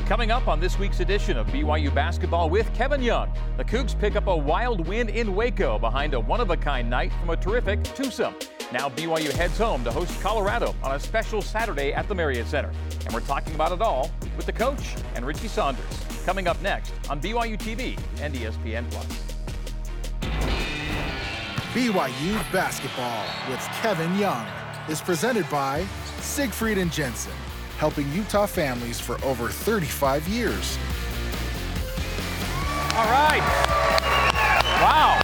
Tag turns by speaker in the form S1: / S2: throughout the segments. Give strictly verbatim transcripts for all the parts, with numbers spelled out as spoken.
S1: Coming up on this week's edition of B Y U Basketball with Kevin Young, the Cougs pick up a wild win in Waco behind a one-of-a-kind night from a terrific twosome. Now B Y U heads home to host Colorado on a special Saturday at the Marriott Center. And we're talking about it all with the coach and Richie Saunders. Coming up next on B Y U T V and E S P N plus.
S2: B Y U Basketball with Kevin Young is presented by Siegfried and Jensen, helping Utah families for over thirty-five years.
S1: All right. Wow.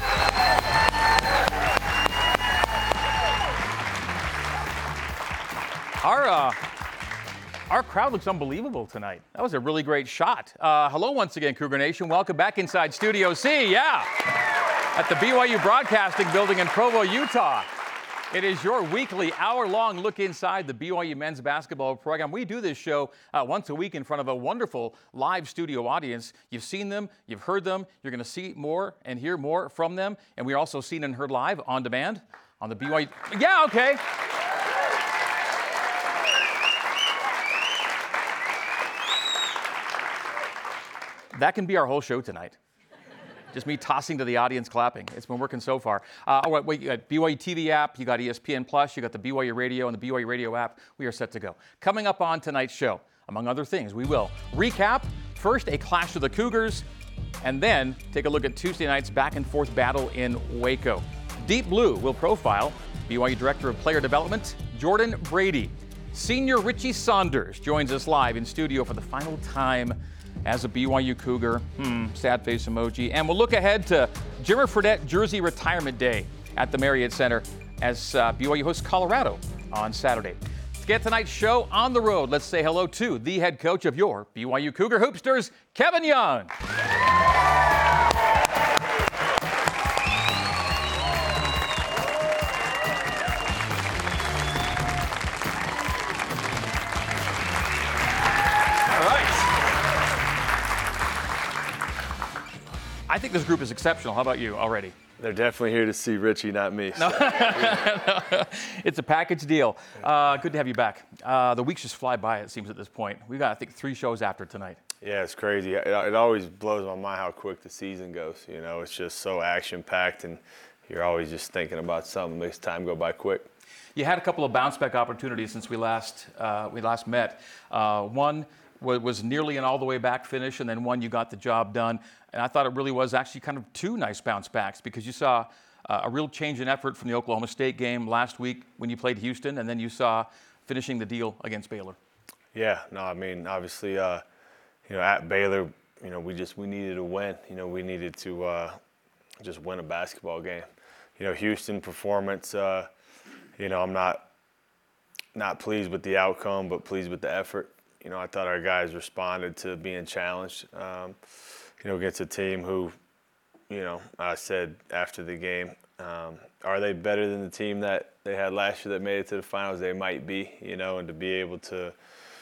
S1: Our, uh, our crowd looks unbelievable tonight. That was a really great shot. Uh, hello once again, Cougar Nation. Welcome back inside Studio C, yeah, at the B Y U Broadcasting Building in Provo, Utah. It is your weekly hour-long look inside the B Y U men's basketball program. We do this show uh, once a week in front of a wonderful live studio audience. You've seen them, you've heard them, you're going to see more and hear more from them. And we're also seen and heard live on demand on the B Y U. Yeah, okay. That can be our whole show tonight. Just me tossing to the audience, clapping. It's been working so far. Uh, all right, wait, you got B Y U T V app, you got E S P N plus, you got the B Y U Radio and the B Y U Radio app. We are set to go. Coming up on tonight's show, among other things, we will recap first a clash of the Cougars, and then take a look at Tuesday night's back and forth battle in Waco. Deep Blue will profile B Y U Director of Player Development, Jordan Brady. Senior Richie Saunders joins us live in studio for the final time as a B Y U Cougar. Hmm, sad face emoji. And we'll look ahead to Jimmer Fredette Jersey Retirement Day at the Marriott Center as uh, B Y U hosts Colorado on Saturday. To get tonight's show on the road, let's say hello to the head coach of your B Y U Cougar Hoopsters, Kevin Young. I think this group is exceptional. How about you already?
S3: They're definitely here to see Richie, not me. So.
S1: No. It's a package deal. Uh, good to have you back. Uh, the weeks just fly by, it seems, at this point. We've got, I think, three shows after tonight.
S3: Yeah, it's crazy. It, it always blows my mind how quick the season goes. You know, it's just so action-packed, and you're always just thinking about something. It makes time go by quick.
S1: You had a couple of bounce-back opportunities since we last uh, we last met. Uh, one was nearly an all-the-way-back finish, and then one you got the job done. And I thought it really was actually kind of two nice bounce-backs because you saw uh, a real change in effort from the Oklahoma State game last week when you played Houston, and then you saw finishing the deal against Baylor.
S3: Yeah, no, I mean, obviously, uh, you know, at Baylor, you know, we just we needed to win. You know, we needed to uh, just win a basketball game. You know, Houston performance, uh, you know, I'm not not pleased with the outcome, but pleased with the effort. You know, I thought our guys responded to being challenged, um, you know, against a team who, you know, I said after the game, um, are they better than the team that they had last year that made it to the finals? They might be, you know, and to be able to,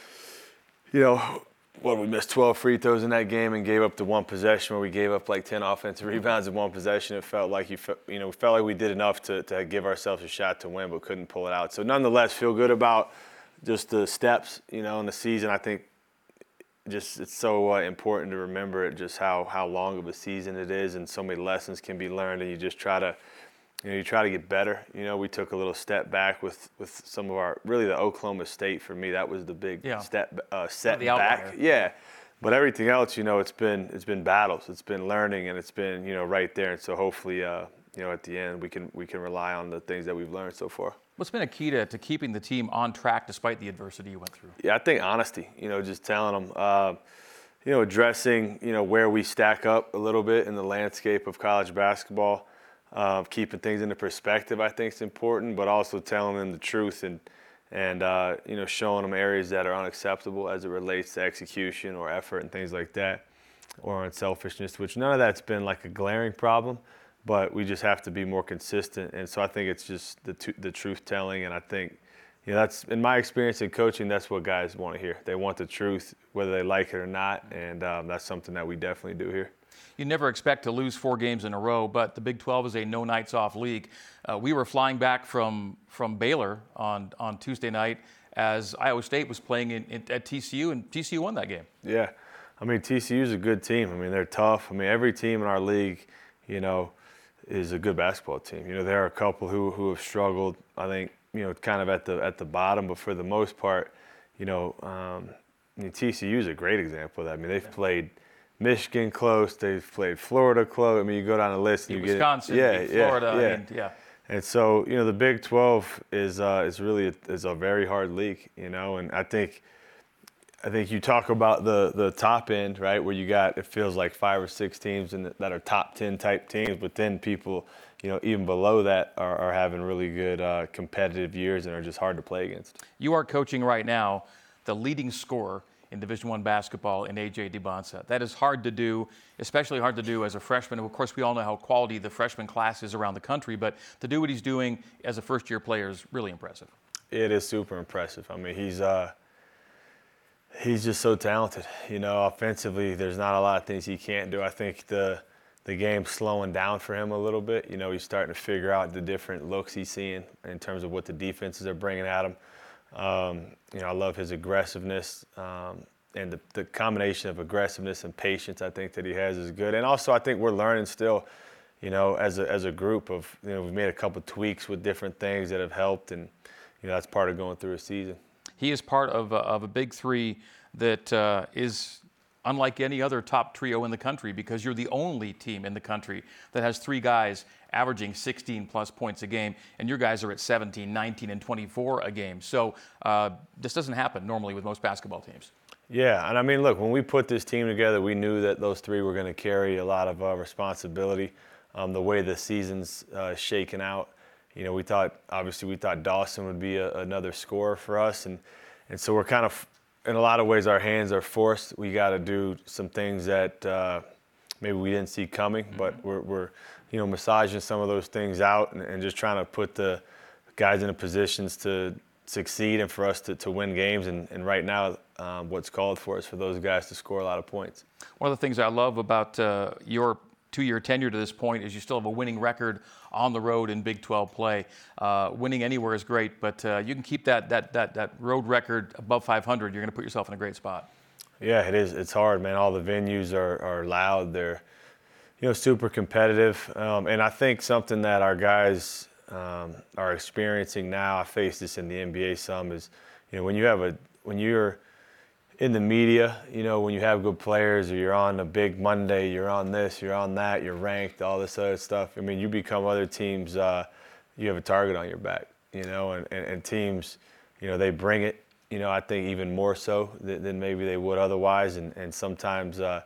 S3: you know, well, we missed twelve free throws in that game and gave up the one possession where we gave up like ten offensive rebounds in one possession. It felt like you, you know, we felt like we did enough to, to give ourselves a shot to win, but couldn't pull it out. So nonetheless, feel good about just the steps, you know, in the season. I think just it's so uh, important to remember it, just how, how long of a season it is, and so many lessons can be learned, and you just try to, you know, you try to get better. You know, we took a little step back with, with some of our, really the Oklahoma State for me, that was the big
S1: yeah.
S3: step uh, set back. Yeah. But everything else, you know, it's been it's been battles, it's been learning, and it's been, you know, right there. And so hopefully, uh, you know, at the end we can we can rely on the things that we've learned so far.
S1: What's been a key to, to keeping the team on track despite the adversity you went through?
S3: Yeah, I think honesty, you know, just telling them, uh, you know, addressing, you know, where we stack up a little bit in the landscape of college basketball, uh, keeping things into perspective, I think is important, but also telling them the truth and, and uh, you know, showing them areas that are unacceptable as it relates to execution or effort and things like that, or unselfishness, which none of that's been like a glaring problem. But we just have to be more consistent. And so I think it's just the t- the truth telling. And I think, you know, that's, in my experience in coaching, that's what guys want to hear. They want the truth, whether they like it or not. And um, that's something that we definitely do here.
S1: You never expect to lose four games in a row, but the Big twelve is a no nights off league. Uh, we were flying back from, from Baylor on, on Tuesday night as Iowa State was playing in, in, at T C U, and T C U won that game.
S3: Yeah. I mean, T C U's a good team. I mean, they're tough. I mean, every team in our league, you know, is a good basketball team. You know, there are a couple who who have struggled, I think, you know, kind of at the at the bottom, but for the most part, you know, um, I mean, T C U is a great example of that. I mean, they've played Michigan close, they've played Florida close. I mean, you go down the list and you
S1: Wisconsin,
S3: get it.
S1: yeah, Florida,
S3: yeah,
S1: I mean, yeah.
S3: And so, you know, the Big twelve is uh, is really a, is a very hard league, you know, and I think I think you talk about the the top end, right, where you got, it feels like five or six teams in the, that are top ten type teams, but then people, you know, even below that are, are having really good uh, competitive years and are just hard to play against.
S1: You are coaching right now the leading scorer in Division One basketball in A J Dybantsa. That is hard to do, especially hard to do as a freshman. Of course, we all know how quality the freshman class is around the country, but to do what he's doing as a first-year player is really impressive.
S3: It is super impressive. I mean, he's uh, he's just so talented. You know, offensively, there's not a lot of things he can't do. I think the the game's slowing down for him a little bit. You know, he's starting to figure out the different looks he's seeing in terms of what the defenses are bringing at him. Um, you know, I love his aggressiveness, um, and the, the combination of aggressiveness and patience I think that he has is good. And also I think we're learning still, you know, as a, as a group of, you know, we've made a couple tweaks with different things that have helped, and, you know, that's part of going through a season.
S1: He is part of a, of a big three that uh, is unlike any other top trio in the country, because you're the only team in the country that has three guys averaging sixteen plus points a game, and your guys are at seventeen, nineteen, and twenty-four a game. So uh, this doesn't happen normally with most basketball teams.
S3: Yeah, and I mean, look, when we put this team together, we knew that those three were going to carry a lot of uh, responsibility. Um, the way the season's uh, shaken out, you know, we thought, obviously we thought Dawson would be a, another scorer for us, and and so we're kind of, in a lot of ways, our hands are forced. We got to do some things that uh, maybe we didn't see coming, mm-hmm. but we're, we're, you know, massaging some of those things out and, and just trying to put the guys in the positions to succeed and for us to, to win games. And, and right now, um, what's called for is for those guys to score a lot of points.
S1: One of the things I love about uh, your two-year tenure to this point is you still have a winning record on the road in Big twelve play. Uh, winning anywhere is great, but uh, you can keep that that that that road record above five hundred. You're going to put yourself in a great spot.
S3: Yeah, it is. It's hard, man. All the venues are, are loud. They're, you know, super competitive. Um, and I think something that our guys um, are experiencing now, I face this in the N B A some, is, you know, when you have a when you're in the media, you know, when you have good players, or you're on a big Monday, you're on this, you're on that, you're ranked, all this other stuff. I mean, you become other teams, uh, you have a target on your back, you know, and, and, and teams, you know, they bring it, you know, I think even more so than, than maybe they would otherwise. And, and sometimes, uh,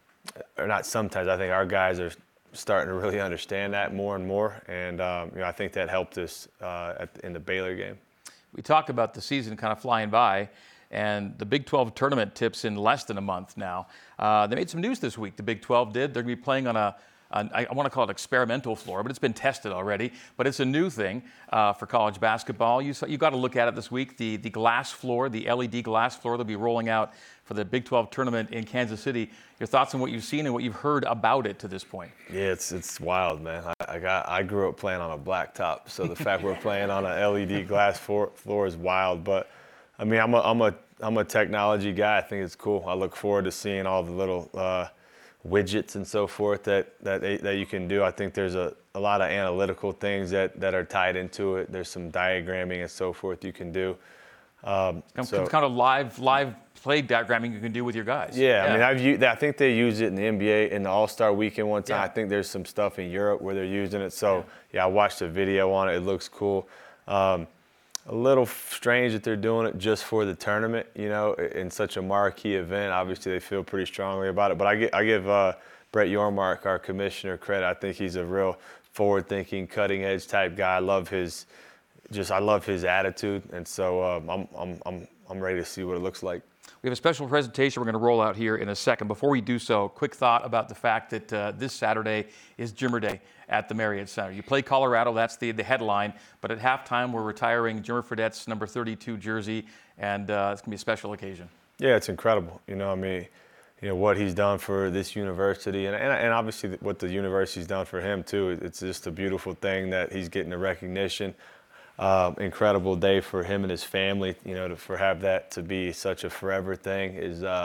S3: or not sometimes, I think our guys are starting to really understand that more and more. And, um, you know, I think that helped us uh, at, in the Baylor game. We
S1: talk about the season kind of flying by, and the Big twelve tournament tips in less than a month now. Uh, they made some news this week, the Big twelve did. They're going to be playing on a, an, I want to call it experimental floor, but it's been tested already. But it's a new thing uh, for college basketball. You you got to look at it this week, the, the glass floor, the L E D glass floor they'll be rolling out for the Big twelve tournament in Kansas City. Your thoughts on what you've seen and what you've heard about it to this point?
S3: Yeah, it's it's wild, man. I, I got I grew up playing on a blacktop, so the fact we're playing on an L E D glass floor, floor is wild. But I mean, I'm a I'm a I'm a technology guy. I think it's cool. I look forward to seeing all the little uh, widgets and so forth that that they, that you can do. I think there's a, a lot of analytical things that, that are tied into it. There's some diagramming and so forth you can do. Um,
S1: some,
S3: so,
S1: some kind of live live play diagramming you can do with your guys.
S3: Yeah, yeah. I mean, I've used, I think they use it in the N B A in the All-Star Weekend one time.
S1: Yeah.
S3: I think there's some stuff in Europe where they're using it. So yeah, yeah I watched a video on it. It looks cool. Um, a little strange that they're doing it just for the tournament, you know, in such a marquee event. Obviously, they feel pretty strongly about it. But I, get, I give uh, Brett Yormark, our commissioner, credit. I think he's a real forward-thinking, cutting-edge type guy. I love his, just I love his attitude, and so um, I'm I'm I'm I'm ready to see what it looks like.
S1: We have a special presentation we're going to roll out here in a second. Before we do so, quick thought about the fact that uh, this Saturday is Jimmer Day at the Marriott Center. You play Colorado, that's the, the headline, but at halftime we're retiring Jimmer Fredette's number thirty-two jersey, and uh, it's going to be a special occasion.
S3: Yeah, it's incredible. You know, I mean, you know, what he's done for this university, and, and, and obviously what the university's done for him too. It's just a beautiful thing that he's getting the recognition. Um, incredible day for him and his family, you know, to, for have that to be such a forever thing is uh,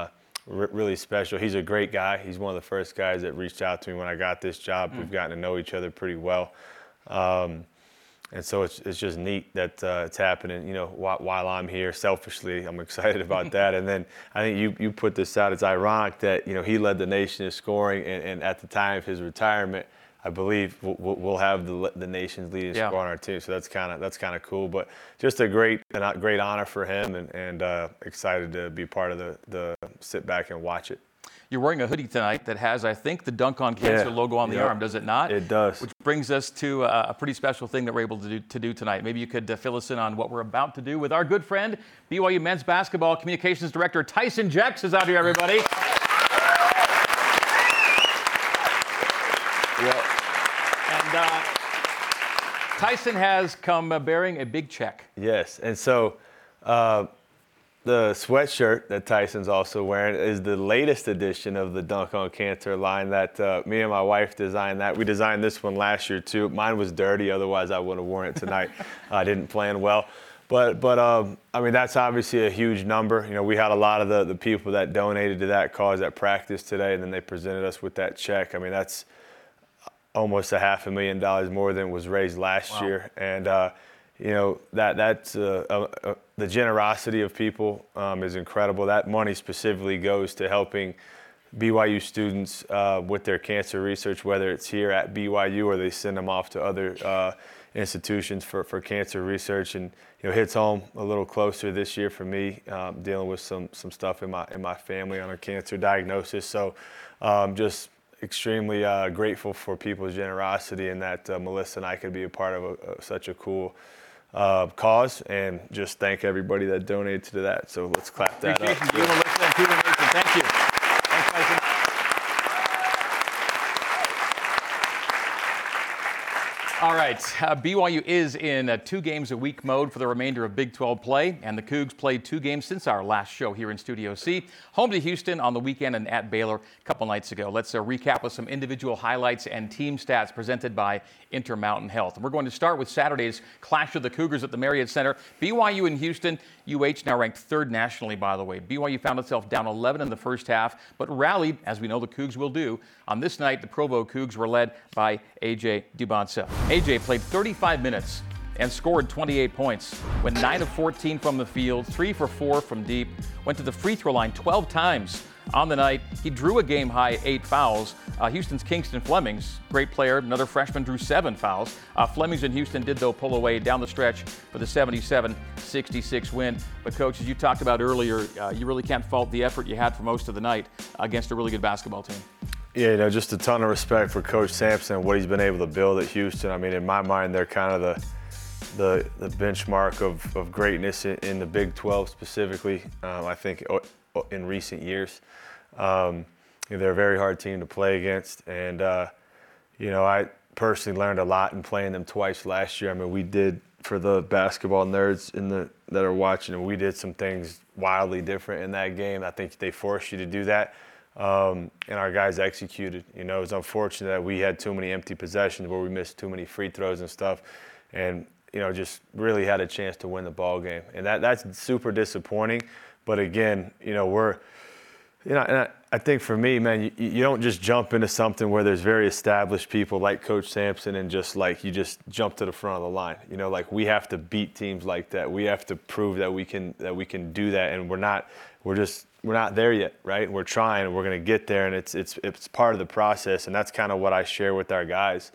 S3: r- really special. He's a great guy. He's one of the first guys that reached out to me when I got this job. Mm. We've gotten to know each other pretty well. Um, And so it's it's just neat that uh, it's happening, you know, while, while I'm here. Selfishly, I'm excited about that. And then I think you you put this out. It's ironic that, you know, he led the nation in scoring, and, and at the time of his retirement, I believe we'll, we'll have the the nation's leading yeah. scorer on our team. So that's kind of that's kind of cool. But just a great a great honor for him, and and uh, excited to be part of the the sit back and watch it.
S1: You're wearing a hoodie tonight that has, I think, the Dunk on Cancer
S3: yeah.
S1: logo on the
S3: yep.
S1: arm, does it not?
S3: It does.
S1: Which brings us to uh, a pretty special thing that we're able to do, to do tonight. Maybe you could uh, fill us in on what we're about to do with our good friend, B Y U men's basketball communications director Tyson Jex is out here, everybody.
S3: Yep.
S1: And uh, Tyson has come uh, bearing a big check.
S3: Yes, and so uh, the sweatshirt that Tyson's also wearing is the latest edition of the Dunk on Cancer line that uh, me and my wife designed that. We designed this one last year too. Mine was dirty, otherwise I would have worn it tonight. I didn't plan well. But, but um, I mean, that's obviously a huge number. You know, we had a lot of the, the people that donated to that cause at practice today, and then they presented us with that check. I mean, that's almost a half a million dollars more than was raised last wow. year. And, uh, you know, that that's uh, uh, uh, the generosity of people um, is incredible. That money specifically goes to helping B Y U students uh, with their cancer research, whether it's here at B Y U or they send them off to other uh, institutions for, for cancer research. And, you know, hits home a little closer this year for me, um, dealing with some some stuff in my in my family on a cancer diagnosis. So um, just extremely uh, grateful for people's generosity, and that uh, Melissa and I could be a part of a, a, such a cool uh, cause, and just thank everybody that donated to that. So let's clap that
S1: Appreciation
S3: up.
S1: To you, Melissa, and Cougar Nation. Thank you. Thanks, Tyson. All right, uh, B Y U is in a two games a week mode for the remainder of Big twelve play, and the Cougs played two games since our last show here in Studio C. Home to Houston on the weekend and at Baylor a couple nights ago. Let's uh, recap with some individual highlights and team stats presented by Intermountain Health. And we're going to start with Saturday's clash of the Cougars at the Marriott Center. B Y U in Houston. U H now ranked third nationally, by the way. B Y U found itself down eleven in the first half, but rallied, as we know the Cougs will do. On this night, the Provo Cougs were led by A J Duboncel. A J played thirty-five minutes and scored twenty-eight points. Went nine of fourteen from the field, three for four from deep. Went to the free throw line twelve times on the night. He drew a game-high eight fouls. Uh, Houston's Kingston Flemings, great player, another freshman, drew seven fouls. Uh, Flemings in Houston did, though, pull away down the stretch for the seventy-seven sixty-six win. But, Coach, as you talked about earlier, uh, you really can't fault the effort you had for most of the night against a really good basketball team.
S3: Yeah, you know, just a ton of respect for Coach Sampson and what he's been able to build at Houston. I mean, in my mind, they're kind of the the, the benchmark of, of greatness in, in the Big twelve specifically, um, I think, in recent years. Um, you know, they're a very hard team to play against. And, uh, you know, I personally learned a lot in playing them twice last year. I mean, we did, for the basketball nerds in the that are watching, we did some things wildly different in that game. I think they forced you to do that. Um, and our guys executed. You know, it was unfortunate that we had too many empty possessions where we missed too many free throws and stuff, and you know, just really had a chance to win the ball game. And that that's super disappointing. But again, you know, we're, you know, and I, I think for me, man, you, you don't just jump into something where there's very established people like Coach Sampson and just like you just jump to the front of the line. You know, like we have to beat teams like that. We have to prove that we can that we can do that, and we're not. We're just. We're not there yet, right? We're trying, and we're going to get there, and it's it's it's part of the process, and that's kind of what I share with our guys.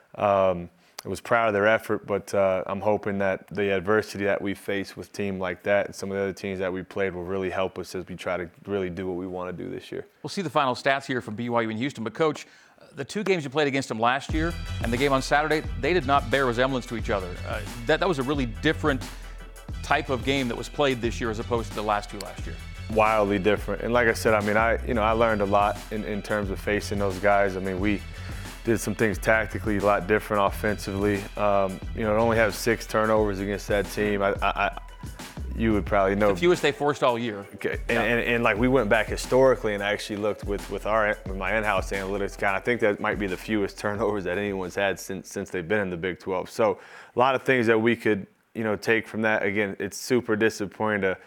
S3: Um, I was proud of their effort, but uh, I'm hoping that the adversity that we face with teams like that and some of the other teams that we played will really help us as we try to really do what we want to do this year.
S1: We'll see the final stats here from B Y U in Houston, but Coach, the two games you played against them last year and the game on Saturday, they did not bear resemblance to each other. Uh, that that was a really different type of game that was played this year as opposed to the last two last year.
S3: Wildly different. And like I said, I mean, I you know, I learned a lot in, in terms of facing those guys. I mean, we did some things tactically a lot different offensively. Um, you know, to only have six turnovers against that team, I, I, I you would probably know.
S1: The fewest they forced all year.
S3: Okay. And, yeah. and, and, and like we went back historically and actually looked with, with our with my in-house analytics guy. I think that might be the fewest turnovers that anyone's had since since they've been in the Big twelve. So a lot of things that we could, you know, take from that. Again, it's super disappointing to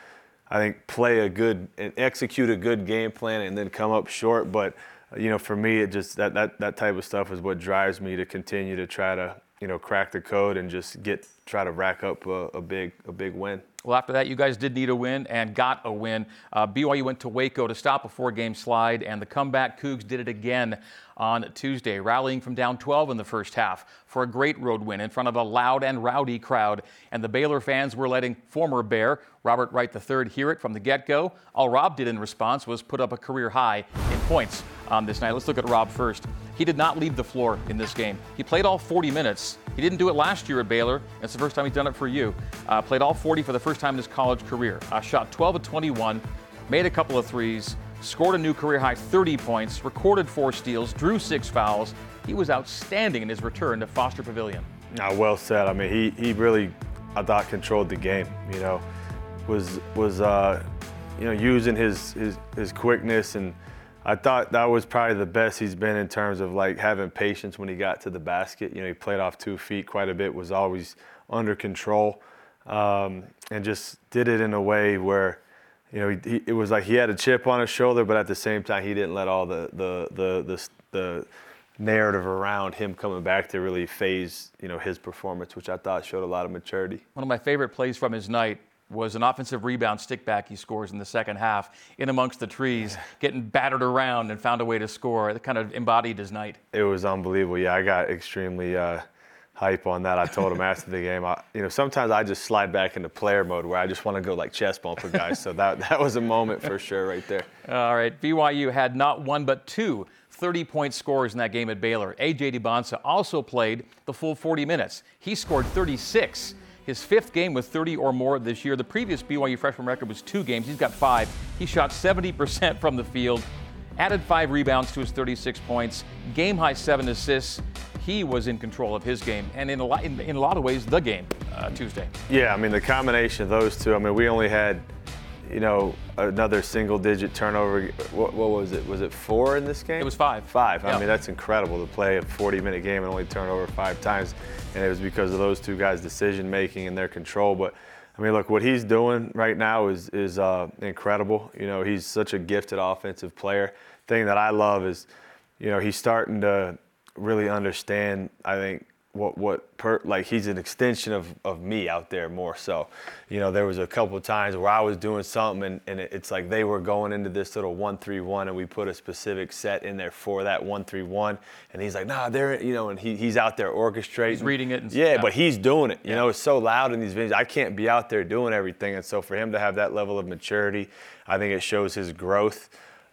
S3: I think, play a good and execute a good game plan and then come up short. But, you know, for me, it just that, that, that type of stuff is what drives me to continue to try to, you know, crack the code and just get try to rack up a, a big a big win.
S1: Well, after that, you guys did need a win and got a win. Uh, B Y U went to Waco to stop a four-game slide, and the comeback Cougs did it again on Tuesday, rallying from down twelve in the first half for a great road win in front of a loud and rowdy crowd. And the Baylor fans were letting former Bear Robert Wright the third hear it from the get-go. All Rob did in response was put up a career high in points on this night. Let's look at Rob first. He did not leave the floor in this game. He played all forty minutes. He didn't do it last year at Baylor. It's the first time he's done it for you. Uh, played all forty for the first time in his college career. Uh, shot twelve of twenty-one, made a couple of threes, scored a new career-high thirty points, recorded four steals, drew six fouls. He was outstanding in his return to Foster Pavilion.
S3: Now, well said. I mean, he he really, I thought, controlled the game. You know, was was uh, you know using his his his quickness, and I thought that was probably the best he's been in terms of like having patience when he got to the basket. You know, he played off two feet quite a bit, was always under control, um, and just did it in a way where, you know, he, he, it was like he had a chip on his shoulder, but at the same time, he didn't let all the the the the, the narrative around him coming back to really phase, you know, his performance, which I thought showed a lot of maturity.
S1: One of my favorite plays from his night was an offensive rebound stick back he scores in the second half, in amongst the trees, getting battered around and found a way to score. It kind of embodied his night.
S3: It was unbelievable. Yeah, I got extremely uh, hype on that. I told him after the game, I, you know, sometimes I just slide back into player mode where I just want to go like chest bumper guys. So that that was a moment for sure right there.
S1: All right, B Y U had not one but two thirty-point scores in that game at Baylor. A J DeBonsa also played the full forty minutes. He scored thirty-six. His fifth game with thirty or more this year. The previous B Y U freshman record was two games. He's got five. He shot seventy percent from the field, added five rebounds to his thirty-six points, game high seven assists. He was in control of his game, and in a lot, in, in a lot of ways, the game uh, Tuesday.
S3: Yeah, I mean, the combination of those two, I mean, we only had, you know, another single-digit turnover. What, what was it? Was it four in this game?
S1: It was five.
S3: Five.
S1: Yep.
S3: I mean, that's incredible to play a forty-minute game and only turn over five times, and it was because of those two guys' decision-making and their control. But, I mean, look, what he's doing right now is is uh, incredible. You know, he's such a gifted offensive player. Thing that I love is, you know, he's starting to really understand, I think, what what per, like he's an extension of, of me out there more so. You know, there was a couple of times where I was doing something and, and it's like they were going into this little one three one and we put a specific set in there for that one three one, and he's like, nah, they're, you know, and he he's out there orchestrating.
S1: He's reading it. And,
S3: yeah, yeah, but he's doing it. You
S1: yeah.
S3: know, it's so loud in these videos. I can't be out there doing everything, and so for him to have that level of maturity, I think it shows his growth.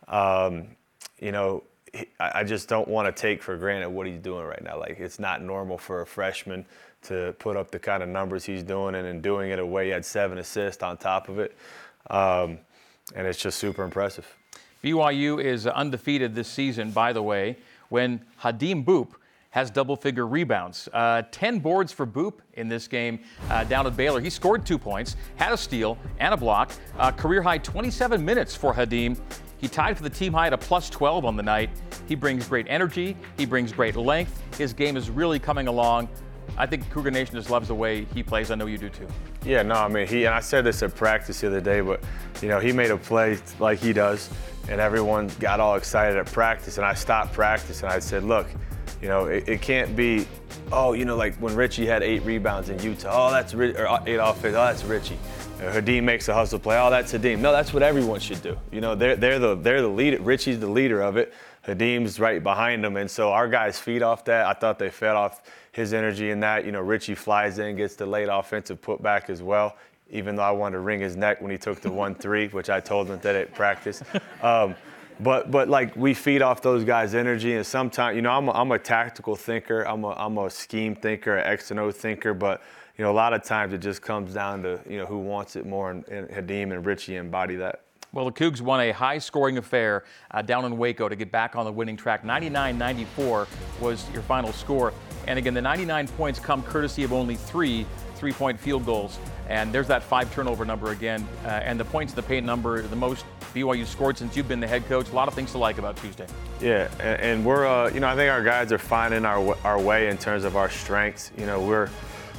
S3: Um, you know, I just don't want to take for granted what he's doing right now. Like, it's not normal for a freshman to put up the kind of numbers he's doing, and in doing it away, he had seven assists on top of it. Um, and it's just super impressive.
S1: B Y U is undefeated this season, by the way, when Hadim Boop has double-figure rebounds. Uh, ten boards for Boop in this game uh, down at Baylor. He scored two points, had a steal and a block. Uh, career-high twenty-seven minutes for Hadim. He tied for the team high at a plus twelve on the night. He brings great energy. He brings great length. His game is really coming along. I think Cougar Nation just loves the way he plays. I know you do too.
S3: Yeah, no, I mean, he, and I said this at practice the other day, but, you know, he made a play like he does, and everyone got all excited at practice, and I stopped practice, and I said, look, you know, it, it can't be, oh, you know, like when Richie had eight rebounds in Utah, oh, that's Rich, or eight offense, oh, that's Richie. Hadim makes a hustle play. Oh, that's Hadim. No, that's what everyone should do. You know, they're they're the they're the leader. Richie's the leader of it. Hadim's right behind him, and so our guys feed off that. I thought they fed off his energy in that. You know, Richie flies in, gets the late offensive putback as well. Even though I wanted to wring his neck when he took the one three, which I told him that at practice. Um, but but like we feed off those guys' energy, and sometimes, you know, I'm a, I'm a tactical thinker. I'm a I'm a scheme thinker, an X and O thinker, but. You know, a lot of times it just comes down to, you know, who wants it more, and, and Hadim and Richie embody that.
S1: Well, the Cougs won a high-scoring affair uh, down in Waco to get back on the winning track. ninety-nine ninety-four was your final score. And again, the ninety-nine points come courtesy of only three three-point field goals. And there's that five turnover number again. Uh, and the points in the paint number, the most B Y U scored since you've been the head coach. A lot of things to like about Tuesday.
S3: Yeah, and, and we're, uh, you know, I think our guys are finding our, our way in terms of our strengths. You know, we're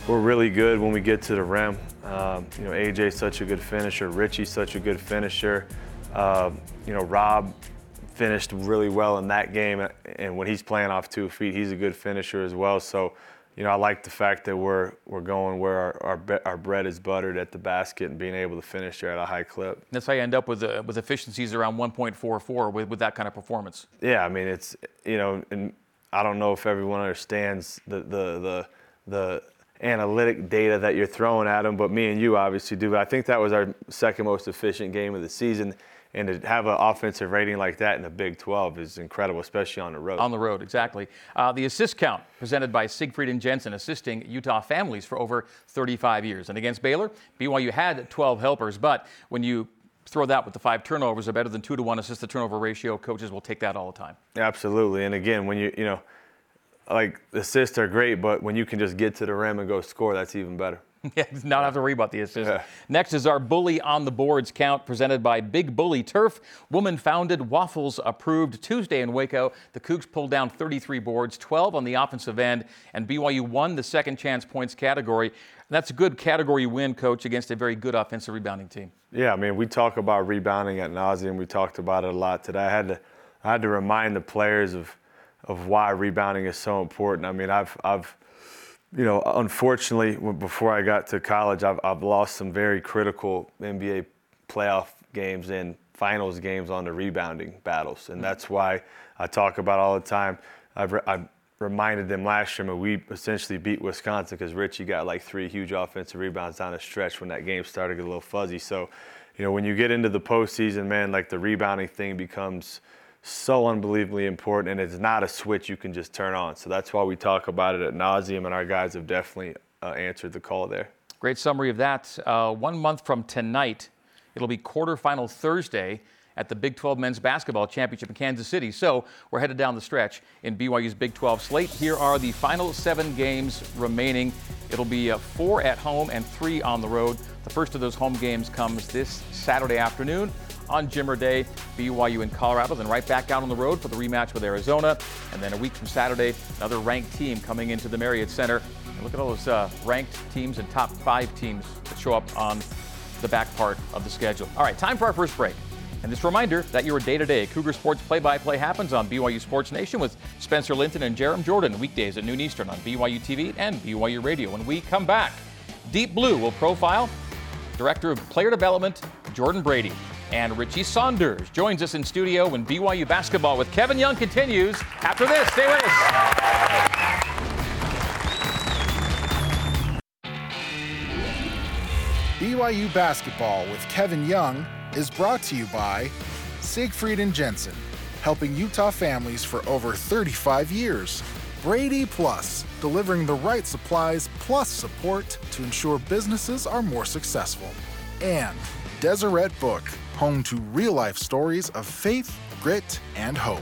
S3: we're really good when we get to the rim. Um, you know, A J's such a good finisher. Richie's such a good finisher. Uh, you know, Rob finished really well in that game, and when he's playing off two feet, he's a good finisher as well. So, you know, I like the fact that we're we're going where our our, our bread is buttered at the basket and being able to finish there at a high clip.
S1: That's how you end up with uh, with efficiencies around one point four four with, with that kind of performance.
S3: Yeah, I mean, it's, you know, and I don't know if everyone understands the the the the analytic data that you're throwing at them, but me and you obviously do. But I think that was our second most efficient game of the season. And to have an offensive rating like that in the Big twelve is incredible, especially on the road.
S1: On the road, exactly. Uh, the assist count presented by Siegfried and Jensen, assisting Utah families for over thirty-five years. And against Baylor, B Y U had twelve helpers, but when you throw that with the five turnovers, a better than two to one assist to turnover ratio, coaches will take that all the time.
S3: Absolutely. And again, when you, you know, like assists are great, but when you can just get to the rim and go score, that's even better.
S1: Yeah, not have to worry about the assist.
S3: Yeah.
S1: Next is our Bully on the Boards count presented by Big Bully Turf. Woman-founded, Waffles approved. Tuesday in Waco, the Cougs pulled down thirty-three boards, twelve on the offensive end, and B Y U won the second chance points category. That's a good category win, Coach, against a very good offensive rebounding team.
S3: Yeah, I mean, we talk about rebounding at nauseam. We talked about it a lot today. I had to, I had to remind the players of, of why rebounding is so important. I mean, I've, I've. You know, unfortunately, before I got to college, I've, I've lost some very critical N B A playoff games and finals games on the rebounding battles. And that's why I talk about all the time. I've, re- I've reminded them last year, but we essentially beat Wisconsin because Richie got like three huge offensive rebounds down the stretch when that game started to get a little fuzzy. So, you know, when you get into the postseason, man, like the rebounding thing becomes so unbelievably important, and it's not a switch you can just turn on. So that's why we talk about it at nauseum, and our guys have definitely uh, answered the call there.
S1: Great summary of that. Uh, one month from tonight, it'll be quarterfinal Thursday at the Big twelve Men's Basketball Championship in Kansas City. So we're headed down the stretch in B Y U's Big twelve slate. Here are the final seven games remaining. It'll be uh, four at home and three on the road. The first of those home games comes this Saturday afternoon on Jimmer Day, B Y U in Colorado, then right back out on the road for the rematch with Arizona. And then a week from Saturday, another ranked team coming into the Marriott Center. And look at all those uh, ranked teams and top five teams that show up on the back part of the schedule. All right, time for our first break. And this reminder that your day-to-day Cougar Sports play-by-play happens on B Y U Sports Nation with Spencer Linton and Jerem Jordan, weekdays at noon Eastern on B Y U T V and B Y U Radio. When we come back, Deep Blue will profile Director of Player Development, Jordan Brady. And Richie Saunders joins us in studio when B Y U Basketball with Kevin Young continues after this. Stay with
S2: us. B Y U Basketball with Kevin Young is brought to you by Siegfried and Jensen, helping Utah families for over thirty-five years. Brady Plus, delivering the right supplies plus support to ensure businesses are more successful. And Deseret Book, home to real-life stories of faith, grit, and hope.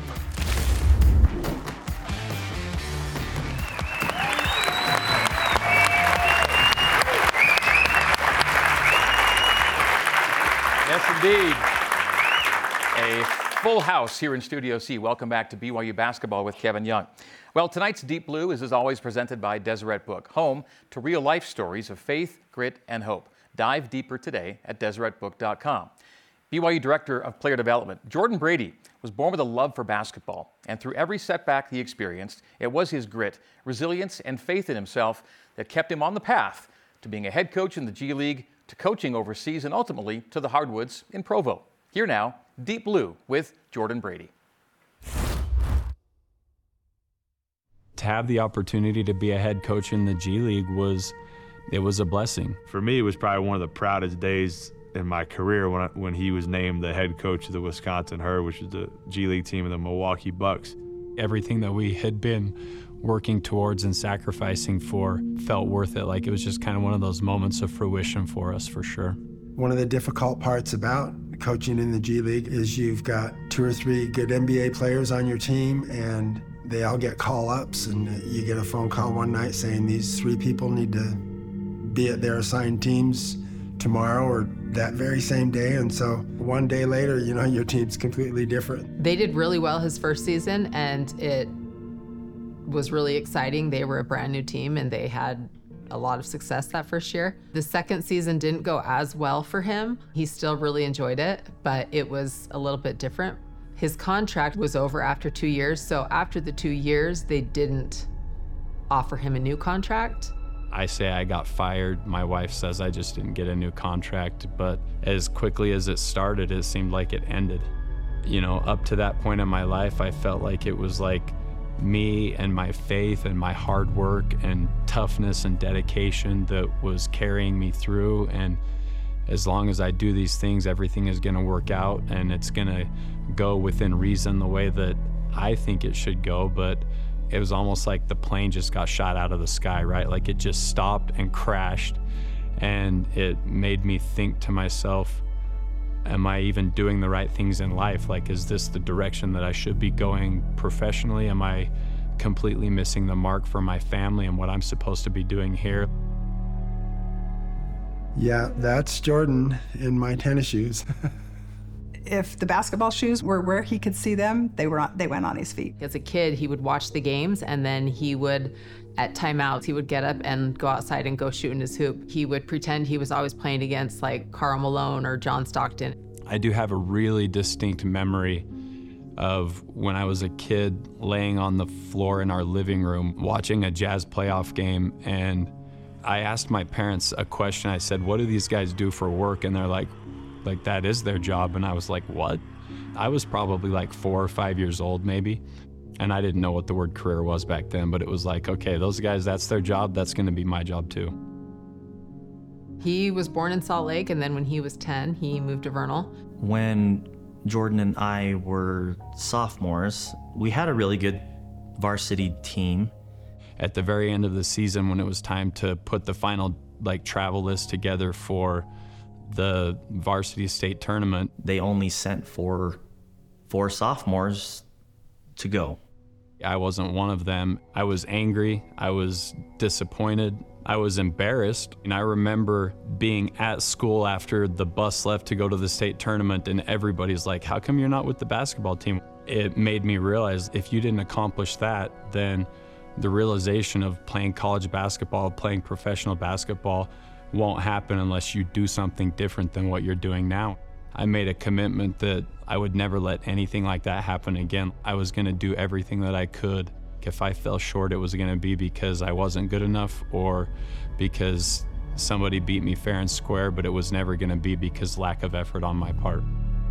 S1: Yes, indeed. A full house here in Studio C. Welcome back to B Y U Basketball with Kevin Young. Well, tonight's Deep Blue is, as always, presented by Deseret Book, home to real-life stories of faith, grit, and hope. Dive deeper today at deseret book dot com. B Y U Director of Player Development, Jordan Brady, was born with a love for basketball, and through every setback he experienced, it was his grit, resilience, and faith in himself that kept him on the path to being a head coach in the G League, to coaching overseas, and ultimately to the hardwoods in Provo. Here now, Deep Blue with Jordan Brady.
S4: To have the opportunity to be a head coach in the G League was, it was a blessing.
S3: For me, it was probably one of the proudest days in my career when I, when he was named the head coach of the Wisconsin Herd, which is the G League team of the Milwaukee Bucks.
S4: Everything that we had been working towards and sacrificing for felt worth it. Like it was just kind of one of those moments of fruition for us, for sure.
S5: One of the difficult parts about coaching in the G League is you've got two or three good N B A players on your team, and they all get call-ups, and you get a phone call one night saying these three people need to be at their assigned teams tomorrow or that very same day. And so one day later, you know, your team's completely different.
S6: They did really well his first season, and it was really exciting. They were a brand new team, and they had a lot of success that first year. The second season didn't go as well for him. He still really enjoyed it, but it was a little bit different. His contract was over after two years, so after the two years, they didn't offer him a new contract.
S4: I say I got fired. My wife says I just didn't get a new contract, but as quickly as it started, it seemed like it ended. You know, up to that point in my life, I felt like it was like me and my faith and my hard work and toughness and dedication that was carrying me through. And as long as I do these things, everything is gonna work out and it's gonna go within reason the way that I think it should go. But it was almost like the plane just got shot out of the sky, right? Like it just stopped and crashed. And it made me think to myself, am I even doing the right things in life? Like, is this the direction that I should be going professionally? Am I completely missing the mark for my family and what I'm supposed to be doing here?
S5: Yeah, that's Jordan in my tennis shoes.
S7: If the basketball shoes were where he could see them, they were on, they went on his feet.
S6: As a kid, he would watch the games and then he would, at timeouts, he would get up and go outside and go shoot in his hoop. He would pretend he was always playing against like Karl Malone or John Stockton.
S4: I do have a really distinct memory of when I was a kid laying on the floor in our living room watching a Jazz playoff game, and I asked my parents a question. I said, what do these guys do for work? And they're like, like that is their job. And I was like, what? I was probably like four or five years old maybe. And I didn't know what the word career was back then, but it was like, okay, those guys, that's their job. That's gonna be my job too.
S6: He was born in Salt Lake, and then when he was ten, he moved to Vernal.
S8: When Jordan and I were sophomores, we had a really good varsity team.
S4: At the very end of the season, when it was time to put the final like travel list together for the varsity state tournament,
S8: they only sent for four sophomores to go.
S4: I wasn't one of them. I was angry, I was disappointed, I was embarrassed. And I remember being at school after the bus left to go to the state tournament, and everybody's like, how come you're not with the basketball team? It made me realize if you didn't accomplish that, then the realization of playing college basketball, playing professional basketball won't happen unless you do something different than what you're doing now. I made a commitment that I would never let anything like that happen again. I was gonna do everything that I could. If I fell short, it was gonna be because I wasn't good enough or because somebody beat me fair and square, but it was never gonna be because lack of effort on my part.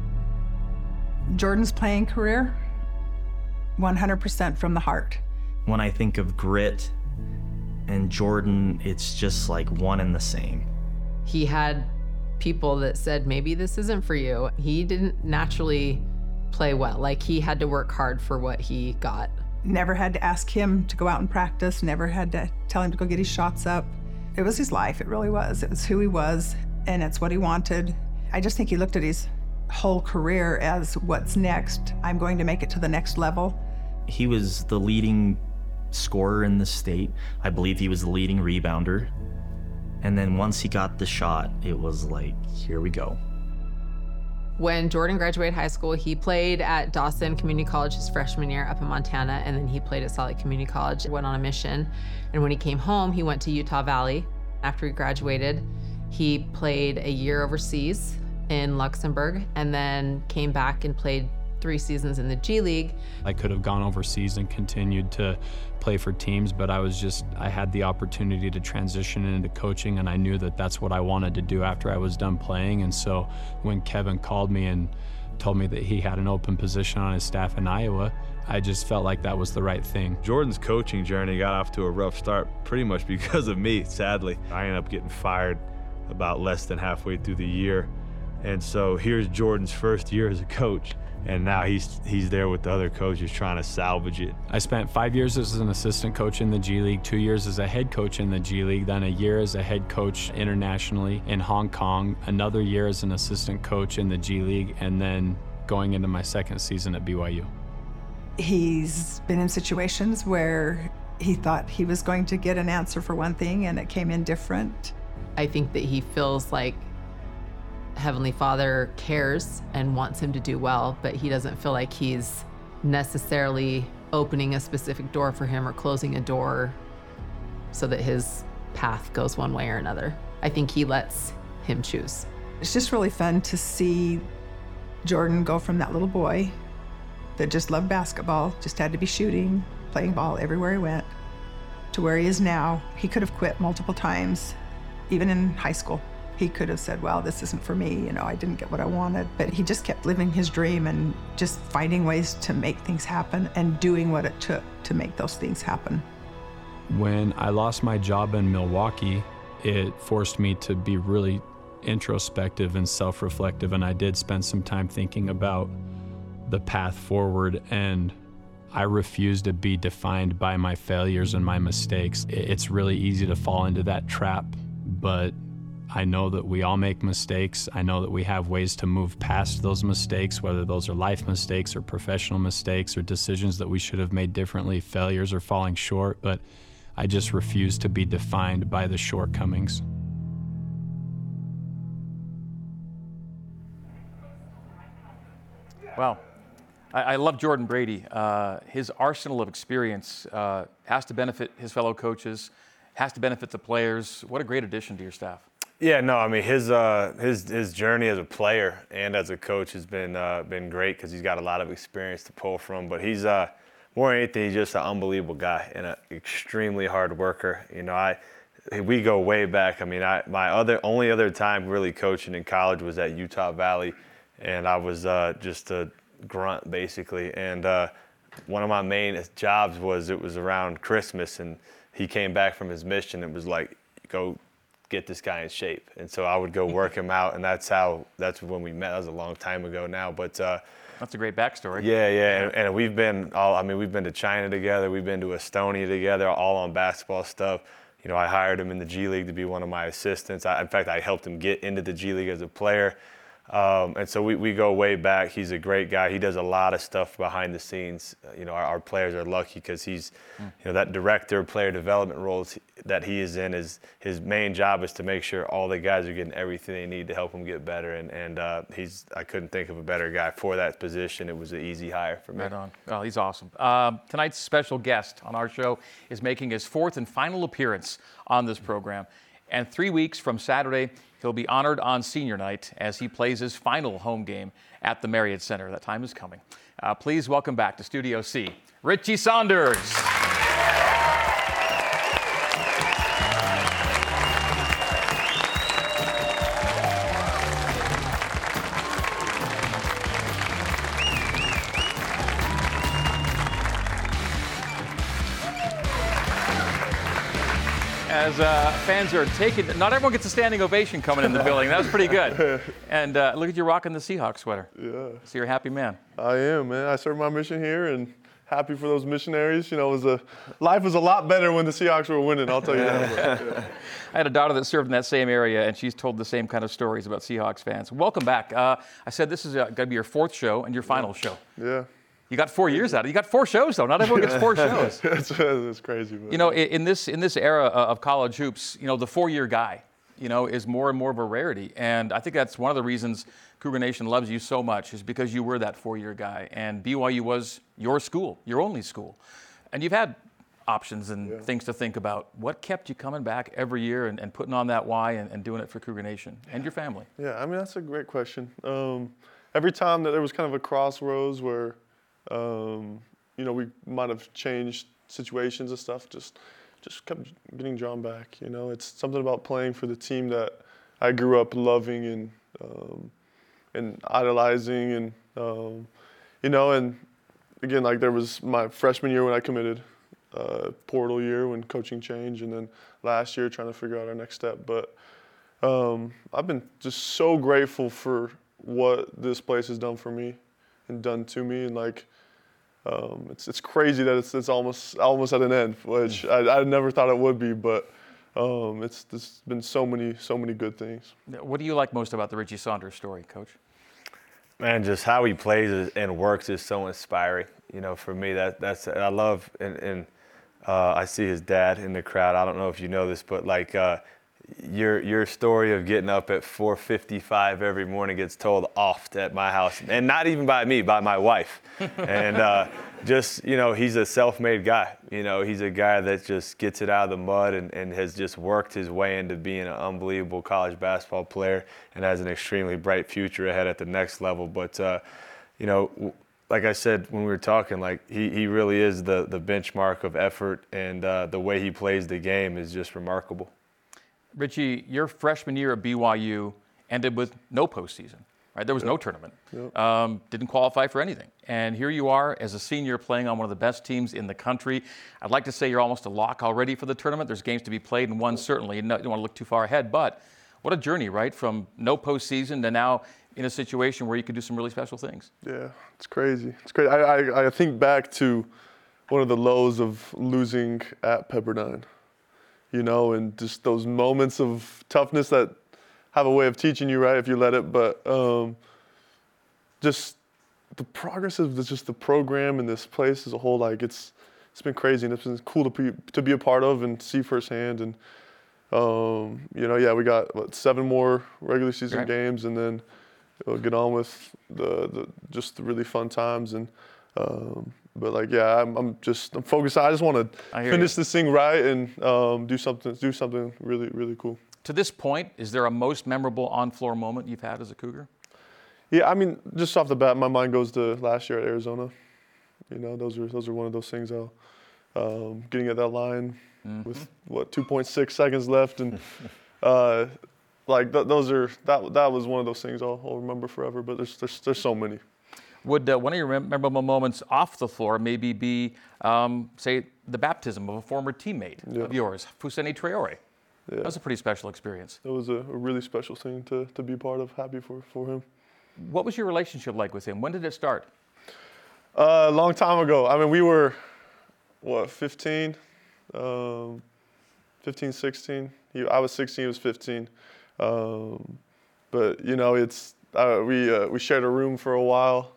S7: Jordan's playing career, one hundred percent from the heart.
S8: When I think of grit and Jordan, it's just like one and the same.
S6: He had people that said, maybe this isn't for you. He didn't naturally play well. Like, he had to work hard for what he got.
S7: Never had to ask him to go out and practice, never had to tell him to go get his shots up. It was his life, it really was. It was who he was, and it's what he wanted. I just think he looked at his whole career as what's next. I'm going to make it to the next level.
S8: He was the leading scorer in the state. I believe he was the leading rebounder. And then once he got the shot, it was like, here we go.
S6: When Jordan graduated high school, he played at Dawson Community College his freshman year up in Montana, and then he played at Salt Lake Community College, went on a mission. And when he came home, he went to Utah Valley. After he graduated, he played a year overseas in Luxembourg, and then came back and played three seasons in the G League.
S4: I could have gone overseas and continued to play for teams, but I was just, I had the opportunity to transition into coaching, and I knew that that's what I wanted to do after I was done playing. And so when Kevin called me and told me that he had an open position on his staff in Iowa, I just felt like that was the right thing.
S3: Jordan's coaching journey got off to a rough start pretty much because of me, sadly. I ended up getting fired about less than halfway through the year. And so here's Jordan's first year as a coach. And now he's he's there with the other coaches trying to salvage it.
S4: I spent five years as an assistant coach in the G League, two years as a head coach in the G League, then a year as a head coach internationally in Hong Kong, another year as an assistant coach in the G League, and then going into my second season at B Y U.
S7: He's been in situations where he thought he was going to get an answer for one thing and it came in different.
S6: I think that he feels like Heavenly Father cares and wants him to do well, but he doesn't feel like he's necessarily opening a specific door for him or closing a door so that his path goes one way or another. I think he lets him choose.
S7: It's just really fun to see Jordan go from that little boy that just loved basketball, just had to be shooting, playing ball everywhere he went, to where he is now. He could have quit multiple times, even in high school. He could have said, well, this isn't for me, you know, I didn't get what I wanted. But he just kept living his dream and just finding ways to make things happen and doing what it took to make those things happen.
S4: When I lost my job in Milwaukee, it forced me to be really introspective and self-reflective, and I did spend some time thinking about the path forward, and I refuse to be defined by my failures and my mistakes. It's really easy to fall into that trap, but I know that we all make mistakes. I know that we have ways to move past those mistakes, whether those are life mistakes or professional mistakes or decisions that we should have made differently, failures or falling short, but I just refuse to be defined by the shortcomings.
S1: Wow. I, I love Jordan Brady. Uh, his arsenal of experience uh, has to benefit his fellow coaches, has to benefit the players. What a great addition to your staff.
S3: Yeah, no, I mean his uh, his his journey as a player and as a coach has been uh, been great because he's got a lot of experience to pull from. But he's uh, more than anything, he's just an unbelievable guy and an extremely hard worker. You know, I we go way back. I mean, I my other only other time really coaching in college was at Utah Valley, and I was uh, just a grunt basically. And uh, one of my main jobs was it was around Christmas, and he came back from his mission. It was like, go get this guy in shape. And so I would go work him out, and that's how, that's when we met. That was a long time ago now, but uh,
S1: that's a great backstory.
S3: Yeah, yeah, and, and we've been all, I mean, we've been to China together, we've been to Estonia together, all on basketball stuff. You know, I hired him in the G League to be one of my assistants. I, in fact, I helped him get into the G League as a player. Um, and so we, we go way back. He's a great guy. He does a lot of stuff behind the scenes. Uh, you know, our, our players are lucky because he's, mm. you know, that director of player development roles that he is in, is his main job is to make sure all the guys are getting everything they need to help them get better. And, and uh, he's, I couldn't think of a better guy for that position. It was an easy hire for me.
S1: Right on. Well, he's awesome. Um, tonight's special guest on our show is making his fourth and final appearance on this program. And three weeks from Saturday, he'll be honored on senior night as he plays his final home game at the Marriott Center. That time is coming. Uh, please welcome back to Studio C, Richie Saunders. As uh, fans are taking, not everyone gets a standing ovation coming in the building. That was pretty good. And uh, look at you rocking the Seahawks sweater.
S9: Yeah.
S1: So you're a happy man.
S9: I am, man. I served my mission here and happy for those missionaries. You know, it was a, life was a lot better when the Seahawks were winning, I'll tell you that. But, yeah.
S1: I had a daughter that served in that same area, and she's told the same kind of stories about Seahawks fans. Welcome back. Uh, I said this is going to be your fourth show and your final
S9: yeah.
S1: show.
S9: Yeah.
S1: You got four years out of it. You got four shows, though. Not everyone gets four shows.
S9: That's, that's crazy. But.
S1: You know, in this in this era of college hoops, you know, the four-year guy, you know, is more and more of a rarity. And I think that's one of the reasons Cougar Nation loves you so much, is because you were that four-year guy. And B Y U was your school, your only school. And you've had options and yeah. things to think about. What kept you coming back every year and, and putting on that Y and, and doing it for Cougar Nation and your family?
S9: Yeah, I mean, that's a great question. Um, every time that there was kind of a crossroads where, Um, you know, we might have changed situations and stuff, just just kept getting drawn back. You know, it's something about playing for the team that I grew up loving and um, and idolizing, and um, you know, and again, like there was my freshman year when I committed, uh, portal year when coaching changed, and then last year trying to figure out our next step. But um, I've been just so grateful for what this place has done for me and done to me, and like um, it's it's crazy that it's it's almost almost at an end, which I, I never thought it would be, but um, it's there's been so many so many good things.
S1: What do you like most about the Richie Saunders story, Coach?
S3: Man, just how he plays and works is so inspiring. You know, for me, that that's I love, and, and uh, I see his dad in the crowd. I don't know if you know this, but like uh, your your story of getting up at four fifty-five every morning gets told oft at my house, and not even by me, by my wife. And uh, just, you know, he's a self-made guy. You know, he's a guy that just gets it out of the mud and, and has just worked his way into being an unbelievable college basketball player and has an extremely bright future ahead at the next level. But, uh, you know, like I said when we were talking, like he, he really is the, the benchmark of effort, and uh, the way he plays the game is just remarkable.
S1: Richie, your freshman year at B Y U ended with no postseason, right? There was yep. no tournament. Yep. Um, didn't qualify for anything. And here you are as a senior playing on one of the best teams in the country. I'd like to say you're almost a lock already for the tournament. There's games to be played and won, certainly. You don't want to look too far ahead, but what a journey, right? From no postseason to now in a situation where you could do some really special things.
S9: Yeah, it's crazy. It's crazy. I, I, I think back to one of the lows of losing at Pepperdine. You know, and just those moments of toughness that have a way of teaching you, right, if you let it. But um, just the progress of the, just the program and this place as a whole, like it's it's been crazy, and it's been cool to be to be a part of and see firsthand. And um, you know, yeah, we got what, seven more regular season right. games, and then we'll get on with the, the just the really fun times. And um, But like, yeah, I'm, I'm just I'm focused. I just want to finish you. this thing right and um, do something do something really really cool.
S1: To this point, is there a most memorable on-floor moment you've had as a Cougar?
S9: Yeah, I mean, just off the bat, my mind goes to last year at Arizona. You know, those are those are one of those things. I'll, um, getting at that line mm-hmm. with what two point six seconds left, and uh, like th- those are that that was one of those things I'll, I'll remember forever. But there's there's there's so many.
S1: Would uh, one of your memorable moments off the floor maybe be, um, say, the baptism of a former teammate yeah. of yours, Fousseyni Traore? Yeah. That was a pretty special experience.
S9: It was a, a really special thing to, to be part of. Happy for, for him.
S1: What was your relationship like with him? When did it start?
S9: Uh, a long time ago. I mean, we were, what, fifteen? Um, fifteen, sixteen. He, I was sixteen, he was fifteen. Um, but, you know, it's uh, we uh, we shared a room for a while.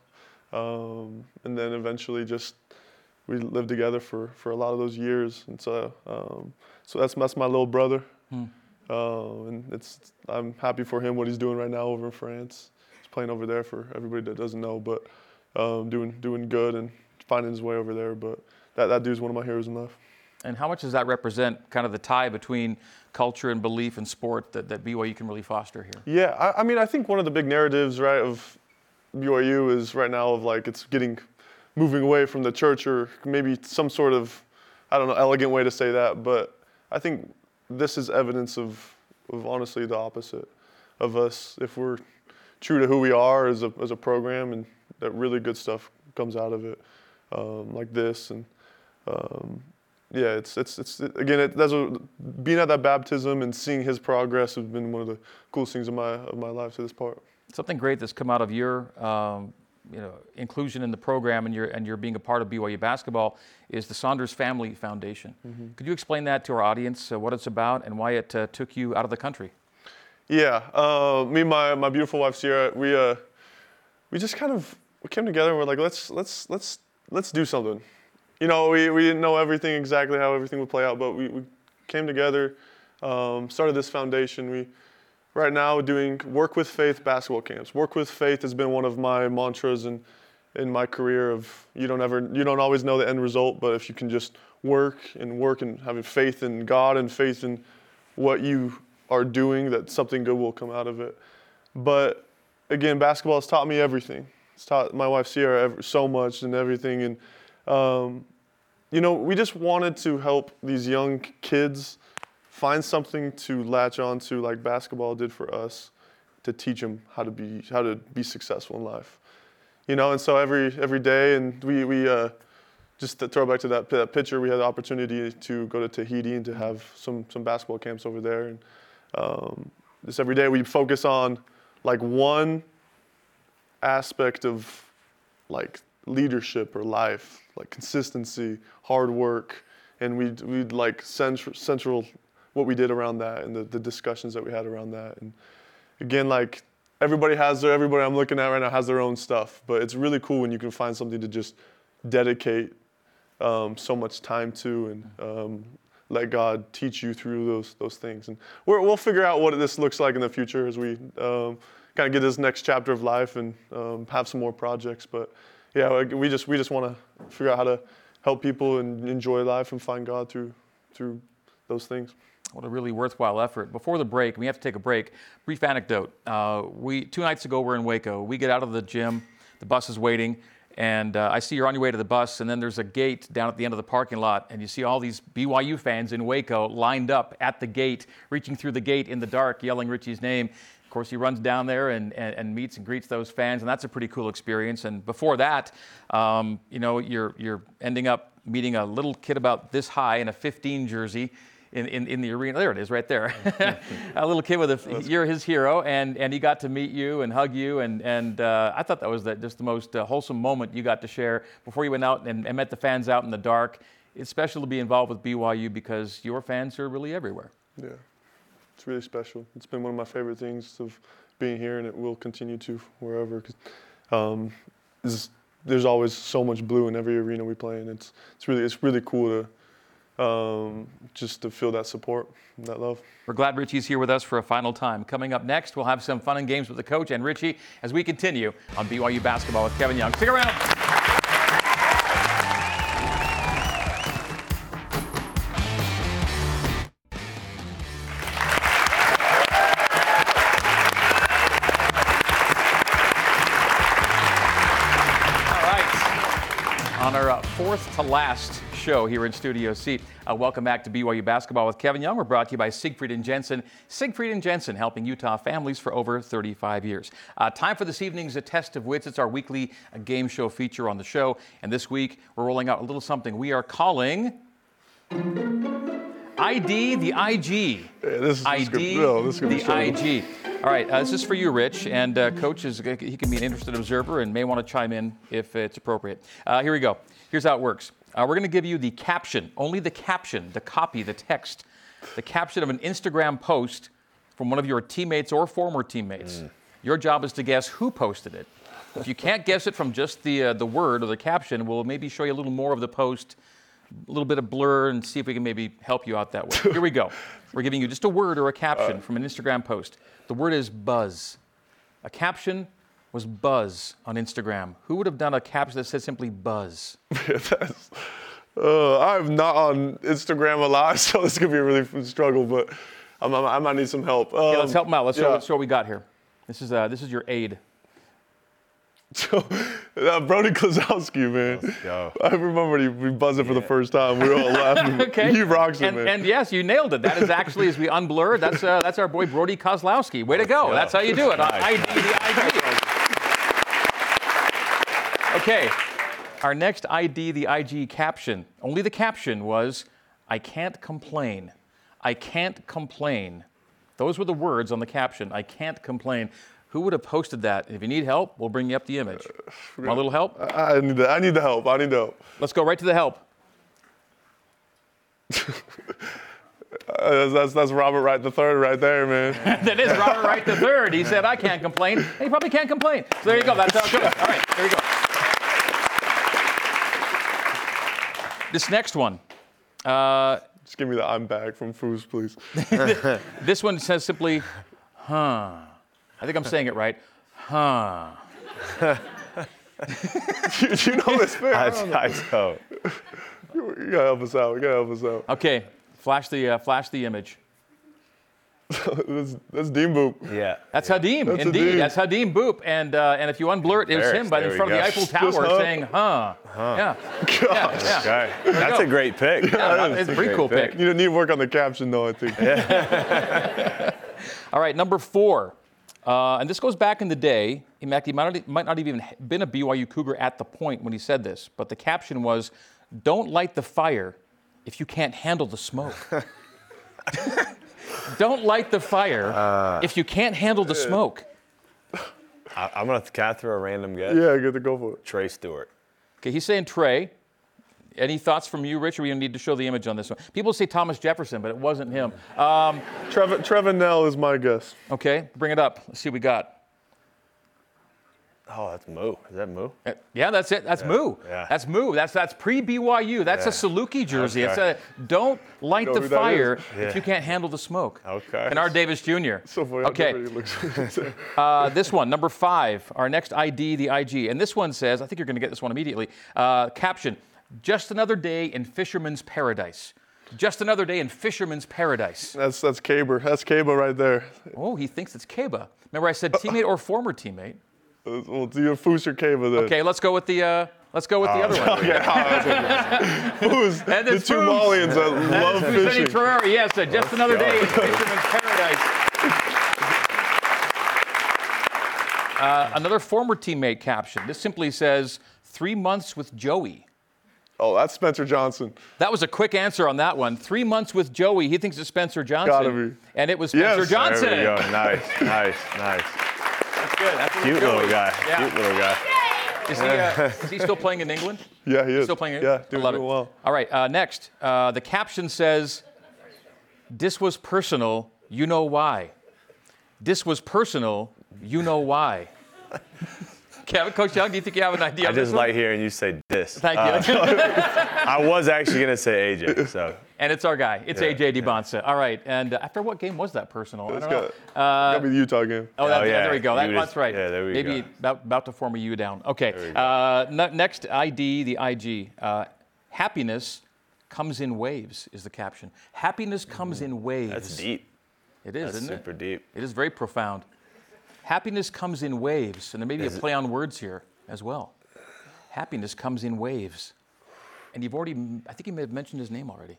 S9: Um, and then eventually just we lived together for, for a lot of those years, and so um, so that's that's my little brother, hmm. uh, and it's I'm happy for him what he's doing right now over in France. He's playing over there for everybody that doesn't know, but um, doing doing good and finding his way over there. But that that dude's one of my heroes in life.
S1: And how much does that represent kind of the tie between culture and belief and sport that, that B Y U can really foster here?
S9: Yeah, I, I mean I think one of the big narratives, right, of B Y U is right now of like it's getting moving away from the church, or maybe some sort of, I don't know, elegant way to say that, but I think this is evidence of, of honestly the opposite of us. If we're true to who we are as a as a program, and that really good stuff comes out of it, um, like this, and um, yeah, it's it's it's again it, that's a, being at that baptism and seeing his progress has been one of the coolest things of my of my life to this part.
S1: Something great that's come out of your, um, you know, inclusion in the program and your and your being a part of B Y U basketball is the Saunders Family Foundation. Mm-hmm. Could you explain that to our audience, uh, what it's about and why it uh, took you out of the country?
S9: Yeah, uh, me and my my beautiful wife Sierra, we uh, we just kind of we came together and we're like, let's let's let's let's do something. You know, we, we didn't know everything exactly how everything would play out, but we, we came together, um, started this foundation. We right now doing Work with Faith basketball camps. Work with Faith has been one of my mantras in in my career of you don't ever you don't always know the end result, but if you can just work and work and having faith in God and faith in what you are doing, that something good will come out of it. But again, basketball has taught me everything. It's taught my wife Sierra so much and everything, and um, you know, we just wanted to help these young kids find something to latch on to, like basketball did for us, to teach them how to be how to be successful in life. You know, and so every every day, and we we uh, just to throw back to that, that picture, we had the opportunity to go to Tahiti and to have some some basketball camps over there, and um, just every day we focus on like one aspect of like leadership or life, like consistency, hard work, and we we like central central. what we did around that and the, the discussions that we had around that. And again, like everybody has their, everybody I'm looking at right now has their own stuff, but it's really cool when you can find something to just dedicate um, so much time to. And um, let God teach you through those those things. And we're, we'll figure out what this looks like in the future as we um, kind of get this next chapter of life and um, have some more projects. But yeah, we just we just want to figure out how to help people and enjoy life and find God through through those things.
S1: What a really worthwhile effort. Before the break, we have to take a break. Brief anecdote. Uh, we two nights ago, we're in Waco. We get out of the gym. The bus is waiting. And uh, I see you're on your way to the bus, and then there's a gate down at the end of the parking lot, and you see all these B Y U fans in Waco lined up at the gate, reaching through the gate in the dark, yelling Richie's name. Of course, he runs down there and, and, and meets and greets those fans, and that's a pretty cool experience. And before that, um, you know, you're you're ending up meeting a little kid about this high in a fifteen jersey. In, in, in the arena. There it is right there. A little kid with a, you're his hero, and, and he got to meet you and hug you, and, and uh, I thought that was the, just the most uh, wholesome moment you got to share before you went out and, and met the fans out in the dark. It's special to be involved with B Y U because your fans are really everywhere.
S9: Yeah, it's really special. It's been one of my favorite things of being here, and it will continue to wherever. 'Cause, um, there's, there's always so much blue in every arena we play in. It's, it's, really, it's really cool to Um, just to feel that support and that love.
S1: We're glad Richie's here with us for a final time. Coming up next, we'll have some fun and games with the coach and Richie as we continue on B Y U Basketball with Kevin Young. Stick around. All right. On our uh, fourth to last show here in Studio Seat. Uh, welcome back to B Y U Basketball with Kevin Young. We're brought to you by Siegfried and Jensen. Siegfried and Jensen, helping Utah families for over thirty-five years. Uh, time for this evening's A Test of Wits. It's our weekly uh, game show feature on the show. And this week, we're rolling out a little something we are calling I D the I G.
S9: Yeah, this is,
S1: I D
S9: this no, this is
S1: the I G. All right, uh, this is for you, Rich, and uh, Coach is he can be an interested observer and may want to chime in if it's appropriate. Uh, here we go. Here's how it works. Uh, we're going to give you the caption, only the caption, the copy, the text, the caption of an Instagram post from one of your teammates or former teammates. Mm. Your job is to guess who posted it. If you can't guess it from just the uh, the word or the caption, we'll maybe show you a little more of the post, a little bit of blur, and see if we can maybe help you out that way. Here we go. We're giving you just a word or a caption uh. from an Instagram post. The word is buzz. A caption was buzz on Instagram. Who would have done a caption that said simply buzz?
S9: That's, uh, I'm not on Instagram a lot, so this could be a really fun struggle, but I'm, I'm, I might need some help. Um,
S1: okay, let's help them out. Let's,
S9: yeah.
S1: show, let's show what we got here. This is uh, this is your aid.
S9: So, uh, Brody Klosowski, man.
S3: Let's go.
S9: I remember he we buzzed it for yeah. the first time. We were all laughing.
S1: Okay.
S9: He rocks it,
S1: and,
S9: man.
S1: And yes, you nailed it. That is actually, as we unblurred, that's uh, that's our boy Brody Kozlowski. Way to go.
S3: Yeah.
S1: That's how you do it.
S3: Nice.
S1: I D the I G. Okay. Our next I D the I G caption, only the caption was, I can't complain. I can't complain. Those were the words on the caption. I can't complain. Who would have posted that? If you need help, we'll bring you up the image. Want a little help?
S9: I, I need the, I need the help. I need the help.
S1: Let's go right to the help.
S9: uh, that's, that's Robert Wright the third right there, man.
S1: That is Robert Wright the third. He said, I can't complain. And he probably can't complain. So there you go. That's how it goes. All right, there you go. This next one. Uh,
S9: Just give me the I'm back from Foos, please.
S1: This one says simply, huh. I think I'm saying it right. Huh.
S9: you, you know this, man.
S3: I, I don't.
S9: You, you gotta help us out. You gotta help us out.
S1: Okay, flash the uh, flash the image.
S9: that's, that's Dean Boop.
S3: Yeah.
S1: That's
S3: yeah.
S1: Hadim,
S9: That's
S1: indeed.
S9: Hadim.
S1: That's Hadim Boop. And uh, and if you unblur it, it was him by in front of the Eiffel Tower
S9: huh?
S1: saying, huh.
S3: Huh.
S1: Yeah.
S9: Gosh.
S1: Yeah, yeah.
S3: Okay. That's a great pick.
S1: Yeah, it's a pretty cool pick.
S9: You need to work on the caption, though, I think.
S3: Yeah.
S1: All right, number four. Uh, and this goes back in the day. In fact, he might not, might not even been a B Y U Cougar at the point when he said this. But the caption was, don't light the fire if you can't handle the smoke. Don't light the fire uh, if you can't handle the smoke.
S3: I, I'm going to can I throw a random guess?
S9: Yeah, good to go for it.
S3: Trey Stewart.
S1: Okay, he's saying Trey. Any thoughts from you, Rich, or we need to show the image on this one? People say Thomas Jefferson, but it wasn't him. Um,
S9: Trevor, Trevor Nell is my guess.
S1: okay, bring it up. Let's see what we got.
S3: Oh, that's Moo. Is that Moo?
S1: Uh, Yeah, that's it. That's
S3: Yeah,
S1: Moo.
S3: yeah.
S1: That's Moo. That's that's pre-B Y U. That's
S3: Yeah.
S1: a Saluki jersey.
S3: Okay.
S1: It's a don't light
S9: know
S1: the
S9: who that
S1: fire
S9: is?
S1: if
S3: Yeah.
S1: you can't handle the smoke.
S3: Okay.
S1: Kennard Davis Junior
S9: So funny.
S1: Okay.
S9: Everybody looks-
S1: Uh, this one, number five, our next I D, the I G. And this one says, I think you're going to get this one immediately. Uh, caption, just another day in Fisherman's Paradise. Just another day in Fisherman's Paradise.
S9: That's that's Caber. That's Caber right there.
S1: Oh, he thinks it's Keba. Remember I said teammate or former teammate?
S9: Uh, Well, do your Fusher Caber then.
S1: Okay, let's go with the uh, let's go with the other one.
S9: Who's
S1: And
S9: the
S1: it's
S9: two
S1: Foos.
S9: Malians that love
S1: Fuseni
S9: fishing?
S1: Ferrari, yes, uh, just another day in Fisherman's Paradise. Uh, another former teammate caption. This simply says, three months with Joey.
S9: Oh, that's Spencer Johnson.
S1: That was a quick answer on that one. Three months with Joey. He thinks it's Spencer Johnson.
S9: Gotta be.
S1: And it was Spencer
S9: Yes.
S1: Johnson.
S3: There we go. Nice, nice, nice.
S1: That's good. That's a
S3: Cute
S1: Joey.
S3: little guy.
S1: Yeah.
S3: Cute little guy.
S1: Is he, uh, is he still playing in England?
S9: Yeah, he is.
S1: Still playing?
S9: Yeah,
S1: I
S9: doing,
S1: love
S9: doing
S1: it.
S9: well.
S1: All right, uh, next. Uh, the caption says, this was personal, you know why. This was personal, you know why. Kevin, Coach Young, do you think you have an idea?
S3: I
S1: on this
S3: just
S1: one?
S3: like hearing you say this.
S1: Thank
S3: Uh,
S1: you.
S3: I was actually going to say A J, so.
S1: And it's our guy. It's
S3: Yeah,
S1: A J DiBonsa. All right, and uh, after what game was that personal? I
S9: It's
S1: don't know.
S9: got,
S1: Uh,
S9: gotta be the Utah game.
S1: Oh, that,
S3: Oh, yeah.
S1: there we go. That,
S3: You
S1: that's
S3: just-
S1: right.
S3: yeah, there we
S1: Maybe
S3: go.
S1: About, about to form a U down. Okay.
S3: There we go.
S1: Uh, ne- next, I D, the I G. Uh, happiness comes in waves is the caption. Happiness comes in waves.
S3: That's deep.
S1: It is,
S3: That's
S1: isn't
S3: super
S1: it?
S3: deep.
S1: It is very profound. Happiness comes in waves, and there may be
S3: Is
S1: a
S3: it-
S1: play on words here as well. Happiness comes in waves. And you've already, I think you may have mentioned his name already.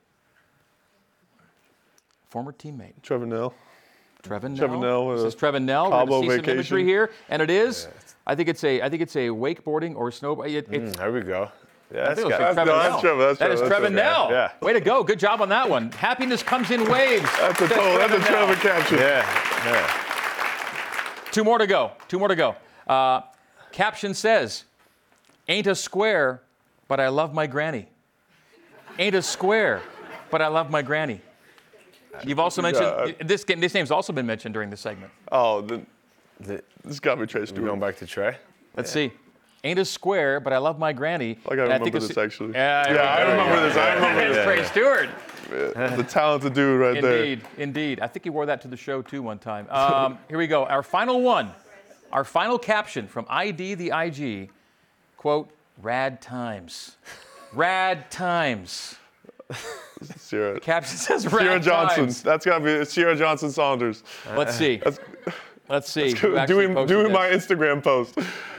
S1: Former teammate.
S9: Trevor Nell.
S1: Trevin Nell.
S9: Trevor Nell with
S1: This is
S9: a
S1: Trevin Nell. We're
S9: Cabo
S1: gonna see some
S9: vacation.
S1: imagery here, and it is. I think it's a. I think it's a wakeboarding or snowboard. It, it's,
S3: Mm, there we go. Yeah,
S1: I
S3: that's
S1: think it was
S3: got
S1: like
S9: That's-
S1: Trevin
S9: no, that's
S1: Nell.
S9: Trevor, that's
S1: That is
S9: Trevor,
S1: Trevin
S9: that's
S1: Nell.
S3: Yeah.
S1: Way to go. Good job on that one. Happiness comes in waves.
S9: That's a, total, that's a
S1: Trevin
S9: Trevor
S1: Nell.
S9: caption.
S3: Yeah, yeah.
S1: Two more to go. Two more to go. Uh, caption says, "Ain't a square, but I love my granny." Ain't a square, but I love my granny. You've also mentioned
S9: Yeah.
S1: this. This name's also been mentioned during the segment.
S9: Oh, then
S3: The,
S9: this got me Trey
S3: we
S9: Stewart.
S3: going back to Trey?
S1: Let's see. Ain't a square, but I love my granny.
S9: I gotta
S1: And
S9: remember
S1: it's-
S9: this, actually.
S1: Yeah,
S9: Yeah, I remember this. I remember
S1: It's
S9: this.
S1: Trey Stewart.
S9: The talented dude right there.
S1: Indeed, indeed. I think he wore that to the show too one time. Um, here we go. Our final one. Our final caption from I D the I G. Quote, rad times. Rad times.
S9: Sierra.
S1: Caption says rad
S9: Sierra Johnson.
S1: times.
S9: That's got to be Sierra Johnson Saunders.
S1: Let's see. Let's see. who actually
S9: Doing,
S1: posted
S9: doing
S1: this.
S9: my Instagram post.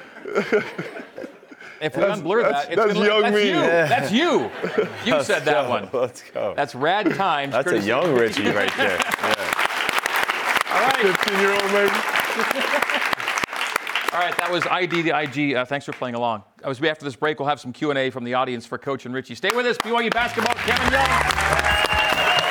S1: If we
S9: That's-
S1: unblur
S9: that's-
S1: that, it's
S9: that's
S1: gonna look-
S9: young
S1: that's
S9: me.
S1: you.
S9: Yeah.
S1: That's you. You said that one.
S3: Let's go.
S1: That's rad times.
S3: That's a
S1: courtesy-
S3: young Richie right there. Yeah.
S1: All right.
S9: fifteen-year-old maybe.
S1: All right, that was I D the I G. Uh, thanks for playing along. As we after this break, we'll have some Q and A from the audience for Coach and Richie. Stay with us. B Y U basketball. Kevin Young.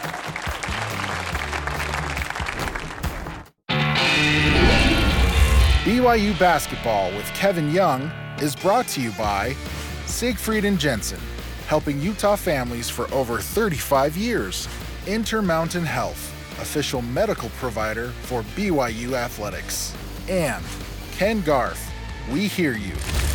S2: B Y U Basketball with Kevin Young is brought to you by Siegfried and Jensen, helping Utah families for over thirty-five years. Intermountain Health, official medical provider for B Y U athletics. And Ken Garth, we hear you.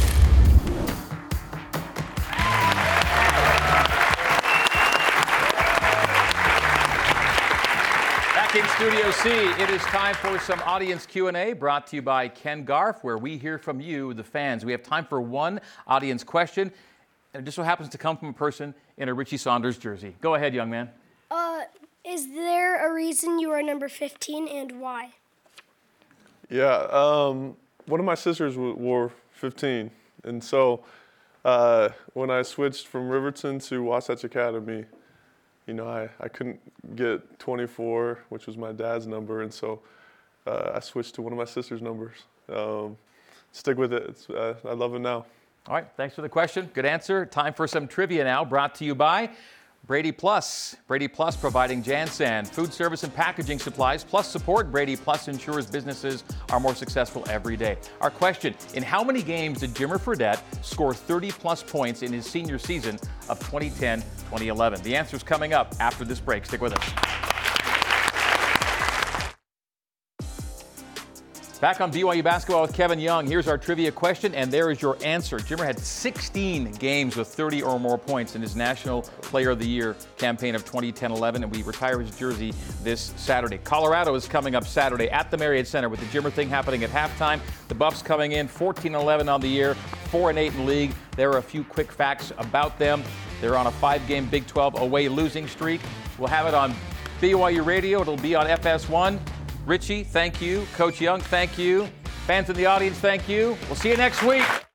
S1: Back in Studio C, it is time for some audience Q and A brought to you by Ken Garth, where we hear from you, the fans. We have time for one audience question, and it just so happens to come from a person in a Richie Saunders jersey. Go ahead, young man.
S10: Uh, is there a reason you are number fifteen and why?
S9: Yeah, um, one of my sisters w- wore fifteen, and so uh, when I switched from Riverton to Wasatch Academy, you know, I, I couldn't get twenty-four, which was my dad's number, and so uh, I switched to one of my sister's numbers. Um, stick with it. It's, uh, I love it now.
S1: All right, thanks for the question. Good answer. Time for some trivia now, brought to you by Brady Plus. Brady Plus providing Jansan, food service and packaging supplies, plus support. Brady Plus ensures businesses are more successful every day. Our question, in how many games did Jimmer Fredette score thirty plus points in his senior season of twenty ten twenty eleven? The answer is coming up after this break. Stick with us. Back on B Y U basketball with Kevin Young. Here's our trivia question, and there is your answer. Jimmer had sixteen games with thirty or more points in his National Player of the Year campaign of twenty ten eleven, and we retire his jersey this Saturday. Colorado is coming up Saturday at the Marriott Center with the Jimmer thing happening at halftime. The Buffs coming in fourteen and eleven on the year, four and eight in the league. There are a few quick facts about them. They're on a five-game Big twelve away losing streak. We'll have it on B Y U Radio. It'll be on F S one. Richie, thank you. Coach Young, thank you. Fans in the audience, thank you. We'll see you next week.